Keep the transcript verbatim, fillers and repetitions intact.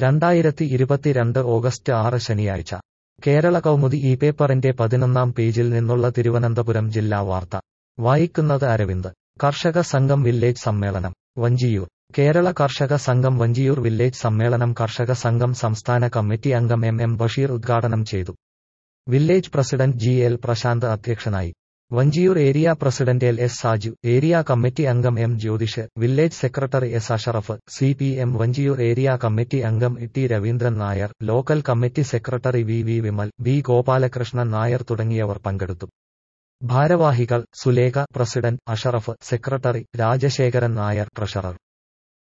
രണ്ടായിരത്തി ഇരുപത്തിരണ്ട് ഓഗസ്റ്റ് ആറ് ശനിയാഴ്ച കേരള കൗമുദി ഈ പേപ്പറിന്റെ പതിനൊന്നാം പേജിൽ നിന്നുള്ള തിരുവനന്തപുരം ജില്ലാ വാർത്ത വായിക്കുന്നത് അരവിന്ദ്. കർഷക സംഘം വില്ലേജ് സമ്മേളനം വഞ്ചിയൂർ. കേരള കർഷക സംഘം വഞ്ചിയൂർ വില്ലേജ് സമ്മേളനം കർഷക സംഘം സംസ്ഥാന കമ്മിറ്റി അംഗം എം എം ബഷീർ ഉദ്ഘാടനം ചെയ്തു. Village president G L Prashanth അധ്യക്ഷനായി. Vanchiyoor area president L S Saju, area committee അംഗം M Jyothish, village secretary S Ashraf, C P M Vanchiyoor area committee അംഗം T Raveendran Nair, local committee secretary V V Vimal, B Gopalakrishnan Nair തുടങ്ങിയവർ പങ്കെടുത്തു. ഭാരവാഹികൾ: Sulekha president, Ashraf secretary, Rajasekharan Nair treasurer.